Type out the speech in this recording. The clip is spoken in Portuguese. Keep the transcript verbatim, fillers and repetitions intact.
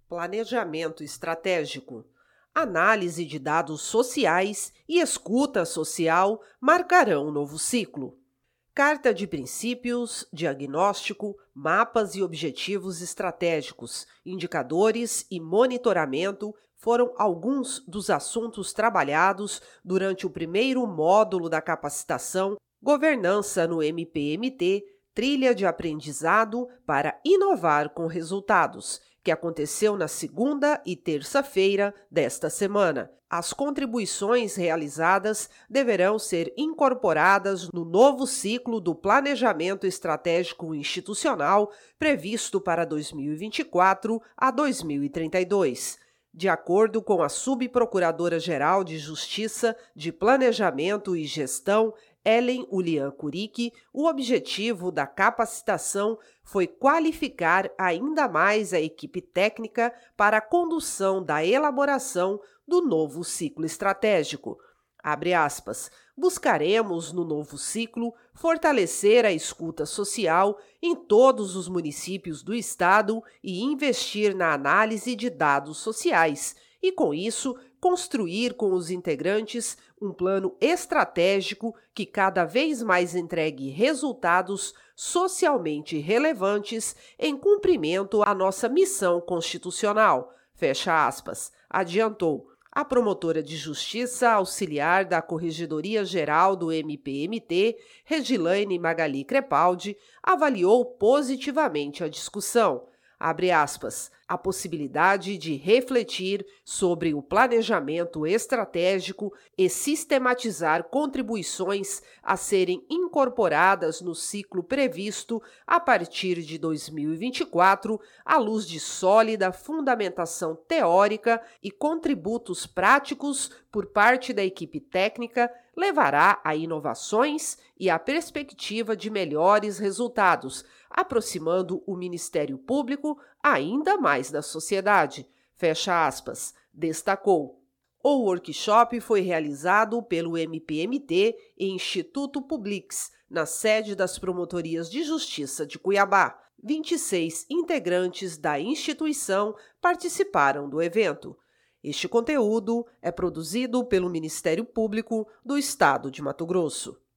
Planejamento estratégico. Análise de dados sociais e escuta social marcarão um novo ciclo. Carta de princípios, diagnóstico, mapas e objetivos estratégicos, indicadores e monitoramento foram alguns dos assuntos trabalhados durante o primeiro módulo da capacitação Governança no M P M T, Trilha de Aprendizado para Inovar com Resultados, que aconteceu na segunda e terça-feira desta semana. As contribuições realizadas deverão ser incorporadas no novo ciclo do Planejamento Estratégico Institucional previsto para dois mil e vinte e quatro a dois mil e trinta e dois. De acordo com a Subprocuradora-Geral de Justiça de Planejamento e Gestão, Ellen Ulian Curic, o objetivo da capacitação foi qualificar ainda mais a equipe técnica para a condução da elaboração do novo ciclo estratégico. Abre aspas, buscaremos, no novo ciclo, fortalecer a escuta social em todos os municípios do Estado e investir na análise de dados sociais, e, com isso, construir com os integrantes um plano estratégico que cada vez mais entregue resultados socialmente relevantes em cumprimento à nossa missão constitucional. Fecha aspas. Adiantou. A promotora de justiça auxiliar da Corregedoria Geral do M P M T, Regilaine Magali Crepaldi, avaliou positivamente a discussão. Abre aspas, a possibilidade de refletir sobre o planejamento estratégico e sistematizar contribuições a serem incorporadas no ciclo previsto a partir de dois mil e vinte e quatro, à luz de sólida fundamentação teórica e contributos práticos por parte da equipe técnica, levará a inovações e a perspectiva de melhores resultados, aproximando o Ministério Público ainda mais da sociedade. Fecha aspas. Destacou. O workshop foi realizado pelo M P M T e Instituto Publix, na sede das Promotorias de Justiça de Cuiabá. vinte e seis integrantes da instituição participaram do evento. Este conteúdo é produzido pelo Ministério Público do Estado de Mato Grosso.